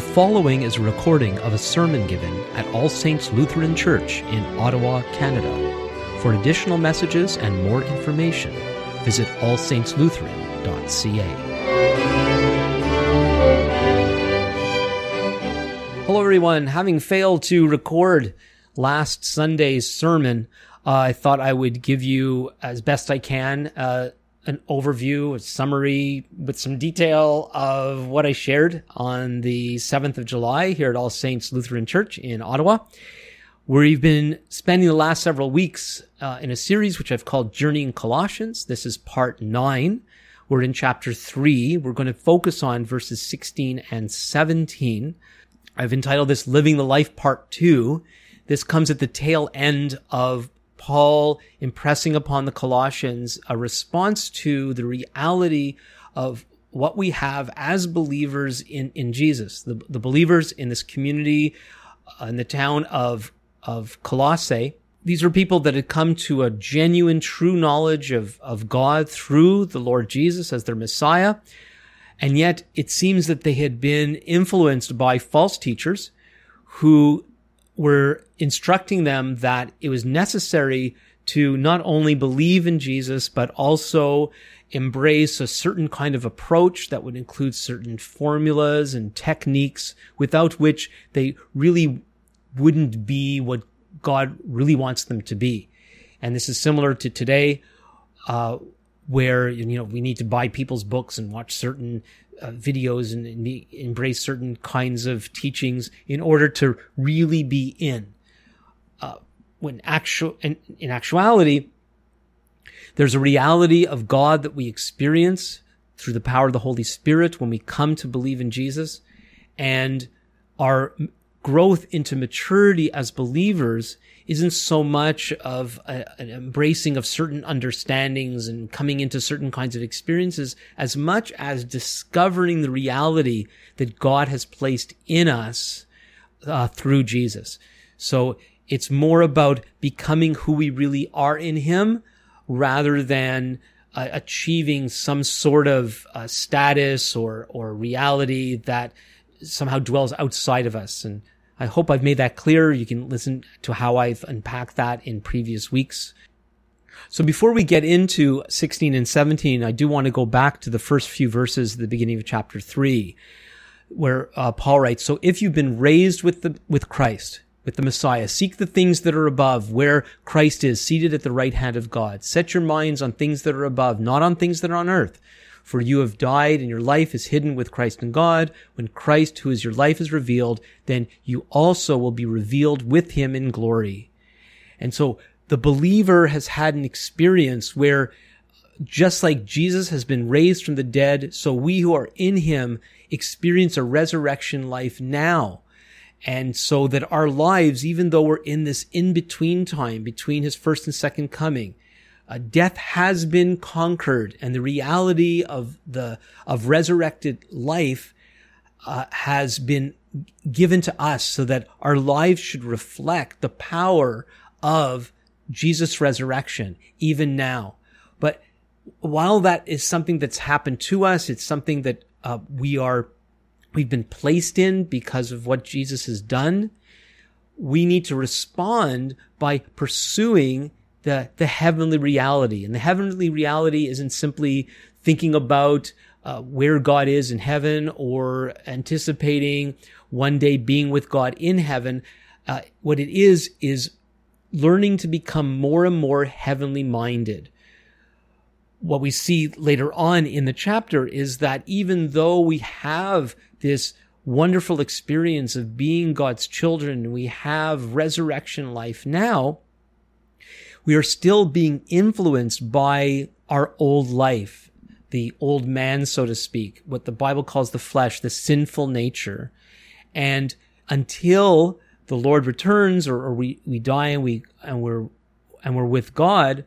following is a recording of a sermon given at All Saints Lutheran Church in Ottawa, Canada. For additional messages and more information, visit allsaintslutheran.ca. Hello everyone. Having failed to record last Sunday's sermon, I thought I would give you, as best I can, an overview, a summary with some detail of what I shared on the 7th of July here at All Saints Lutheran Church in Ottawa, where we've been spending the last several weeks in a series which I've called Journeying Colossians. This is part 9. We're in chapter 3. We're going to focus on verses 16 and 17. I've entitled this Living the Life Part 2. This comes at the tail end of Paul impressing upon the Colossians a response to the reality of what we have as believers in Jesus. The believers in this community, in the town of Colossae, these are people that had come to a genuine, true knowledge of God through the Lord Jesus as their Messiah. And yet it seems that they had been influenced by false teachers who were instructing them that it was necessary to not only believe in Jesus, but also embrace a certain kind of approach that would include certain formulas and techniques without which they really wouldn't be what God really wants them to be. And this is similar to today, where, we need to buy people's books and watch certain videos and embrace certain kinds of teachings in order to really be in. In actuality, there's a reality of God that we experience through the power of the Holy Spirit when we come to believe in Jesus, and our growth into maturity as believers isn't so much of an embracing of certain understandings and coming into certain kinds of experiences as much as discovering the reality that God has placed in us through Jesus. So it's more about becoming who we really are in Him rather than achieving some sort of status or reality that somehow dwells outside of us. And I hope I've made that clear. You can listen to how I've unpacked that in previous weeks. So before we get into 16 and 17, I do want to go back to the first few verses at the beginning of chapter 3, where Paul writes, "So if you've been raised with Christ, with the Messiah, seek the things that are above, where Christ is seated at the right hand of God. Set your minds on things that are above, not on things that are on earth. For you have died, and your life is hidden with Christ in God. When Christ, who is your life, is revealed, then you also will be revealed with Him in glory." And so the believer has had an experience where, just like Jesus has been raised from the dead, so we who are in Him experience a resurrection life now. And so that our lives, even though we're in this in-between time between His first and second coming, death has been conquered, and the reality of resurrected life has been given to us, so that our lives should reflect the power of Jesus' resurrection even now. But while that is something that's happened to us, it's something that we've been placed in because of what Jesus has done. We need to respond by pursuing the heavenly reality. And the heavenly reality isn't simply thinking about where God is in heaven or anticipating one day being with God in heaven. What it is learning to become more and more heavenly minded. What we see later on in the chapter is that even though we have this wonderful experience of being God's children, we have resurrection life now, we are still being influenced by our old life, the old man, so to speak, what the Bible calls the flesh, the sinful nature. And until the Lord returns or we die and we're with God,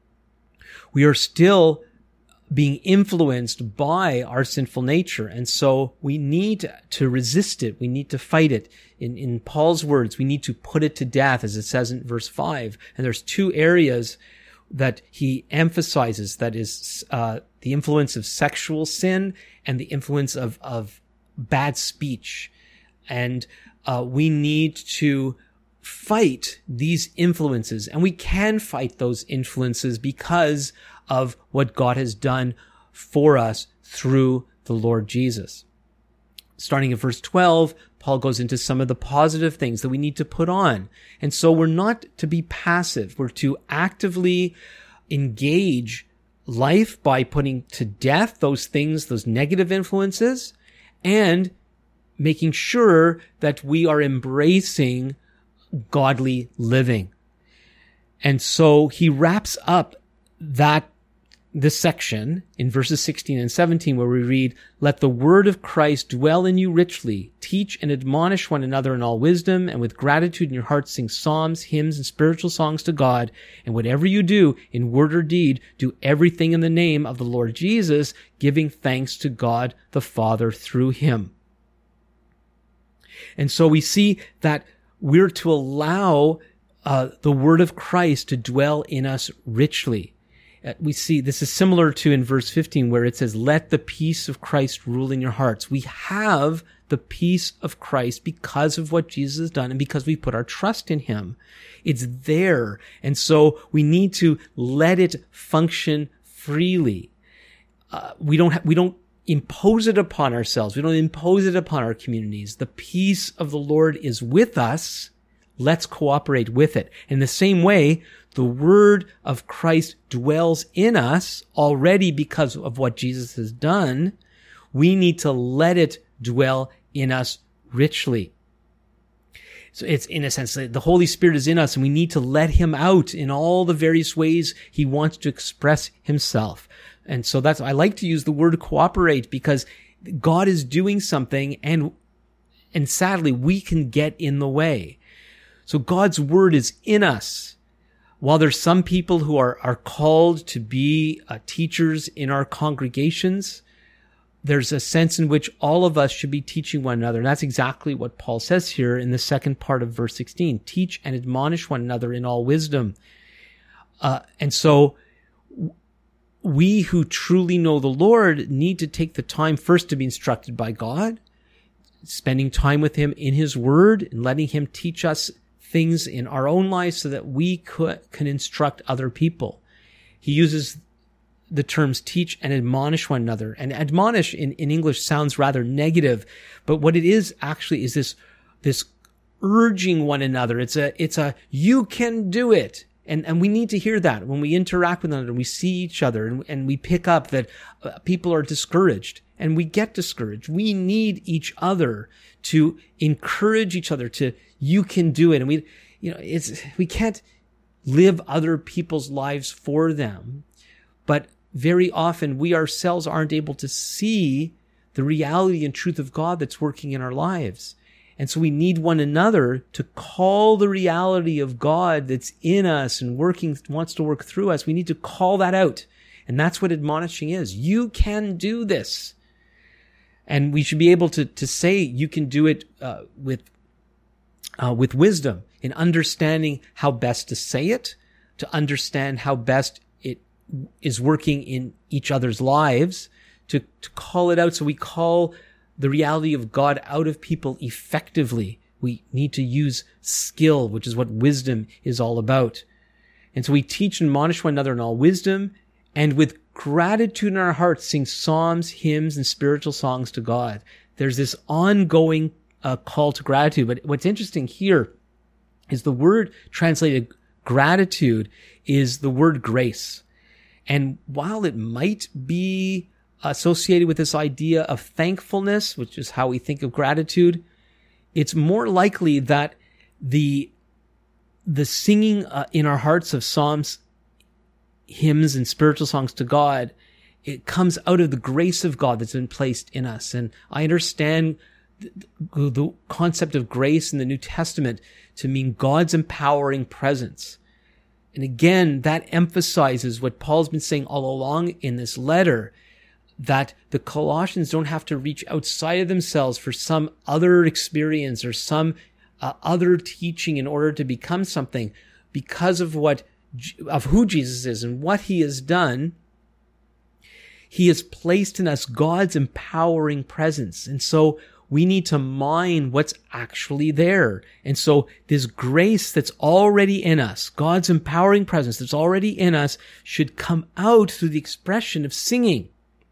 we are still being influenced by our sinful nature. And so we need to resist it. We need to fight it. In Paul's words, we need to put it to death, as it says in verse 5. And there's two areas that he emphasizes, that is the influence of sexual sin and the influence of bad speech. And we need to fight these influences. And we can fight those influences because of what God has done for us through the Lord Jesus. Starting at verse 12, Paul goes into some of the positive things that we need to put on. And so we're not to be passive. We're to actively engage life by putting to death those things, those negative influences, and making sure that we are embracing godly living. And so he wraps up this section in verses 16 and 17 where we read, "Let the word of Christ dwell in you richly. Teach and admonish one another in all wisdom, and with gratitude in your hearts sing psalms, hymns, and spiritual songs to God. And whatever you do, in word or deed, do everything in the name of the Lord Jesus, giving thanks to God the Father through him." And so we see that we're to allow the word of Christ to dwell in us richly. We see this is similar to in verse 15 where it says, "Let the peace of Christ rule in your hearts." We have the peace of Christ because of what Jesus has done and because we put our trust in him. It's there. And so we need to let it function freely. We don't impose it upon ourselves. We don't impose it upon our communities. The peace of the Lord is with us. Let's cooperate with it. In the same way, the word of Christ dwells in us already because of what Jesus has done. We need to let it dwell in us richly. So it's in a sense that the Holy Spirit is in us and we need to let him out in all the various ways he wants to express himself. And so I like to use the word cooperate because God is doing something and sadly we can get in the way. So God's word is in us. While there's some people who are called to be teachers in our congregations, there's a sense in which all of us should be teaching one another. And that's exactly what Paul says here in the second part of verse 16. Teach and admonish one another in all wisdom. And so we who truly know the Lord need to take the time first to be instructed by God, spending time with him in his word and letting him teach us things in our own lives so that we can instruct other people. He uses the terms teach and admonish one another. And admonish in English sounds rather negative, but what it is actually is this urging one another. It's a you can do it. And we need to hear that when we interact with one another, we see each other and we pick up that people are discouraged and we get discouraged. We need each other to encourage each other to, you can do it. And we can't live other people's lives for them, but very often we ourselves aren't able to see the reality and truth of God that's working in our lives. And so we need one another to call the reality of God that's in us and wants to work through us. We need to call that out. And that's what admonishing is. You can do this. And we should be able to say you can do it with wisdom, in understanding how best to say it, to understand how best it is working in each other's lives, to call it out. So we call the reality of God out of people effectively. We need to use skill, which is what wisdom is all about. And so we teach and admonish one another in all wisdom, and with gratitude in our hearts sing psalms, hymns, and spiritual songs to God. There's this ongoing call to gratitude. But what's interesting here is the word translated gratitude is the word grace. And while it might be associated with this idea of thankfulness, which is how we think of gratitude, it's more likely that the singing in our hearts of psalms, hymns, and spiritual songs to God, it comes out of the grace of God that's been placed in us. And I understand the concept of grace in the New Testament to mean God's empowering presence. And again, that emphasizes what Paul's been saying all along in this letter, that the Colossians don't have to reach outside of themselves for some other experience or some other teaching in order to become something. Because of who Jesus is and what he has done, he has placed in us God's empowering presence. And so we need to mine what's actually there. And so this grace that's already in us, God's empowering presence that's already in us, should come out through the expression of singing.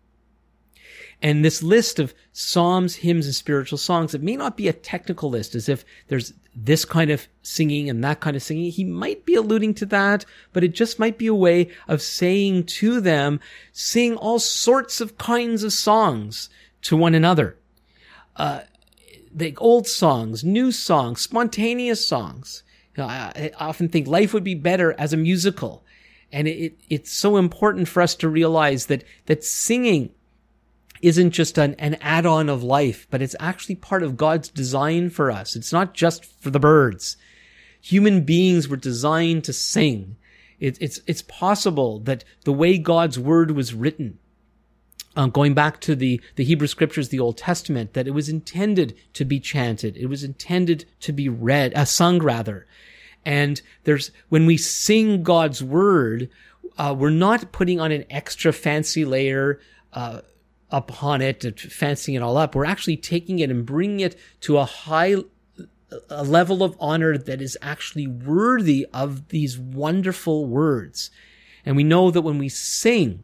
And this list of psalms, hymns, and spiritual songs, it may not be a technical list as if there's this kind of singing and that kind of singing. He might be alluding to that, but it just might be a way of saying to them, sing all sorts of kinds of songs to one another. The old songs, new songs, spontaneous songs. I often think life would be better as a musical. And it's so important for us to realize that singing isn't just an add-on of life, but it's actually part of God's design for us. It's not just for the birds. Human beings were designed to sing. It's possible that the way God's word was written, going back to the Hebrew scriptures, the Old Testament, that it was intended to be chanted. It was intended to be sung rather. And when we sing God's word, we're not putting on an extra fancy layer, upon it, fancying it all up. We're actually taking it and bringing it to a level of honor that is actually worthy of these wonderful words. And we know that when we sing,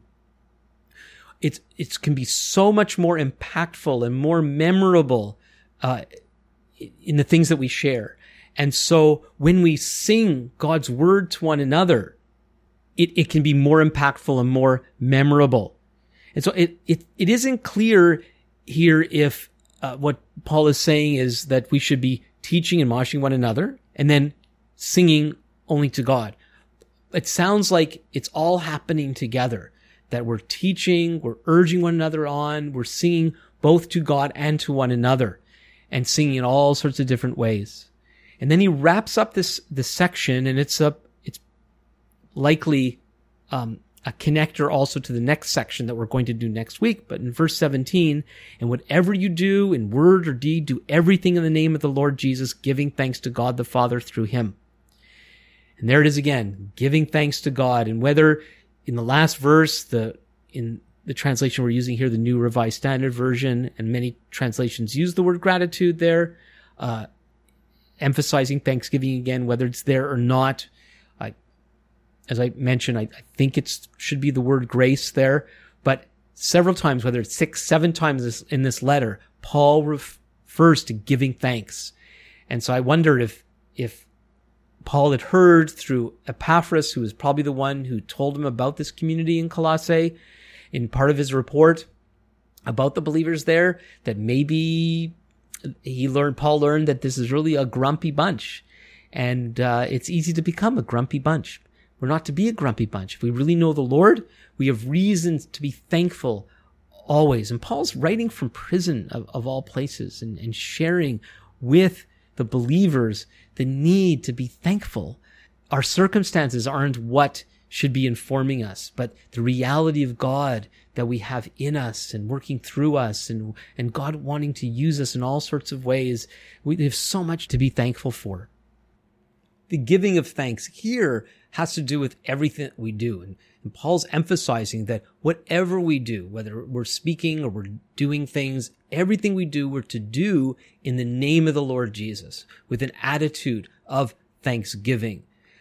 it can be so much more impactful and more memorable in the things that we share. And so when we sing God's word to one another, it can be more impactful and more memorable. And so it isn't clear here if what Paul is saying is that we should be teaching and admonishing one another and then singing only to God. It sounds like it's all happening together, that we're teaching, we're urging one another on, we're singing both to God and to one another, and singing in all sorts of different ways. And then he wraps up this section, and it's likely a connector also to the next section that we're going to do next week. But in verse 17, and whatever you do in word or deed, do everything in the name of the Lord Jesus, giving thanks to God the Father through him. And there it is again, giving thanks to God. And whether in the last verse, in the translation we're using here, the New Revised Standard Version, and many translations use the word gratitude there, emphasizing thanksgiving again, whether it's there or not. As I mentioned, I think it should be the word grace there, but several times, whether it's 6, 7 times in this letter, Paul refers to giving thanks. And so I wonder if Paul had heard through Epaphras, who was probably the one who told him about this community in Colossae, in part of his report about the believers there, that maybe Paul learned that this is really a grumpy bunch. And it's easy to become a grumpy bunch. We're not to be a grumpy bunch. If we really know the Lord, we have reasons to be thankful always. And Paul's writing from prison of all places and sharing with the believers the need to be thankful. Our circumstances aren't what should be informing us, but the reality of God that we have in us and working through us, and God wanting to use us in all sorts of ways. We have so much to be thankful for. The giving of thanks here has to do with everything that we do. And Paul's emphasizing that whatever we do, whether we're speaking or we're doing things, everything we do, we're to do in the name of the Lord Jesus, with an attitude of thanksgiving.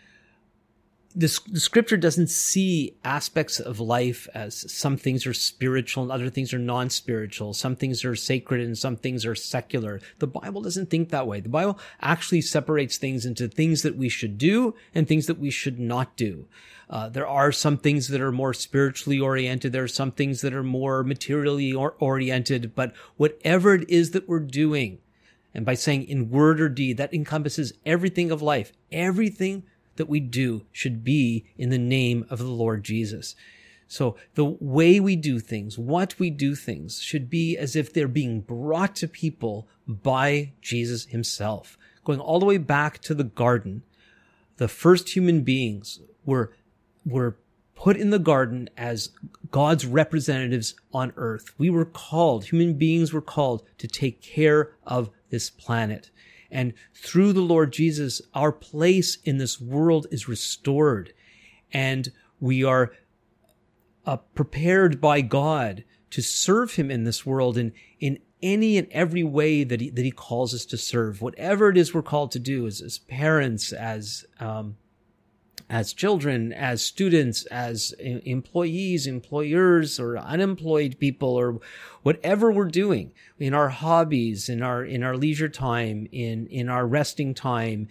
The scripture doesn't see aspects of life as some things are spiritual and other things are non-spiritual. Some things are sacred and some things are secular. The Bible doesn't think that way. The Bible actually separates things into things that we should do and things that we should not do. There are some things that are more spiritually oriented. There are some things that are more materially oriented. But whatever it is that we're doing, and by saying in word or deed, that encompasses everything of life. Everything that we do should be in the name of the Lord Jesus. So the way we do things, what we do things, should be as if they're being brought to people by Jesus himself. Going all the way back to the garden, the first human beings were put in the garden as God's representatives on earth. Human beings were called to take care of this planet. And through the Lord Jesus, our place in this world is restored. And we are prepared by God to serve him in this world in any and every way that he calls us to serve, whatever it is we're called to do as parents, as children, as students, as employees, employers, or unemployed people, or whatever we're doing in our hobbies, in our leisure time, in our resting time,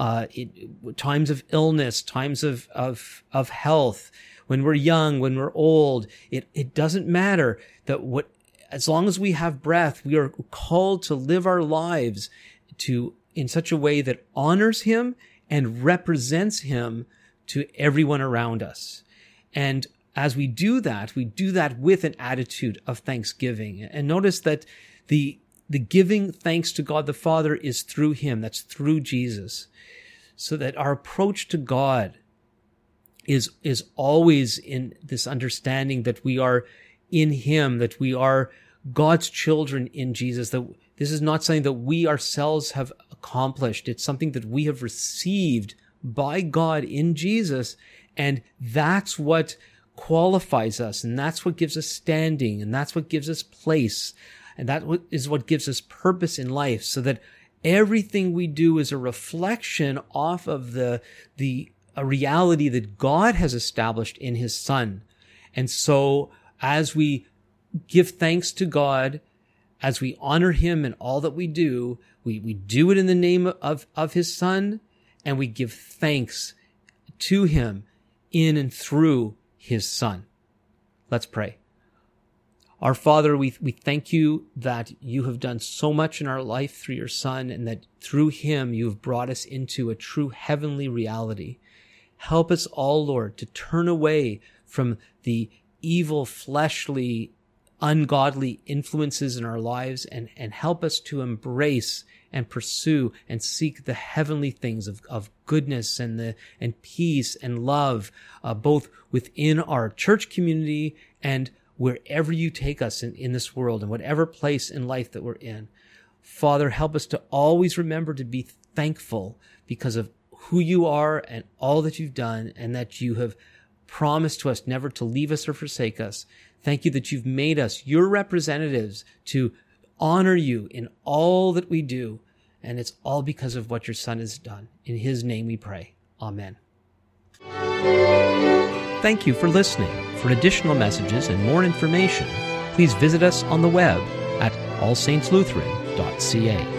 times of illness, times of health, when we're young, when we're old. It doesn't matter as long as we have breath, we are called to live our lives in such a way that honors him and represents him to everyone around us. And as we do that with an attitude of thanksgiving. And notice that the giving thanks to God the Father is through him. That's through Jesus. So that our approach to God is always in this understanding that we are in him, that we are God's children in Jesus, that this is not something that we ourselves have accomplished. It's something that we have received by God in Jesus, and that's what qualifies us, and that's what gives us standing, and that's what gives us place, and that is what gives us purpose in life, so that everything we do is a reflection off of a reality that God has established in his Son. And so as we give thanks to God, as we honor him in all that we do it in the name of his Son, and we give thanks to him in and through his Son. Let's pray. Our Father, we thank you that you have done so much in our life through your Son, and that through him you have brought us into a true heavenly reality. Help us all, Lord, to turn away from the evil, fleshly, ungodly influences in our lives, and help us to embrace and pursue and seek the heavenly things of goodness and peace and love, both within our church community and wherever you take us in this world, and whatever place in life that we're in. Father, help us to always remember to be thankful because of who you are and all that you've done, and that you have promised to us never to leave us or forsake us. Thank you that you've made us your representatives to honor you in all that we do. And it's all because of what your Son has done. In his name we pray. Amen. Thank you for listening. For additional messages and more information, please visit us on the web at allsaintslutheran.ca.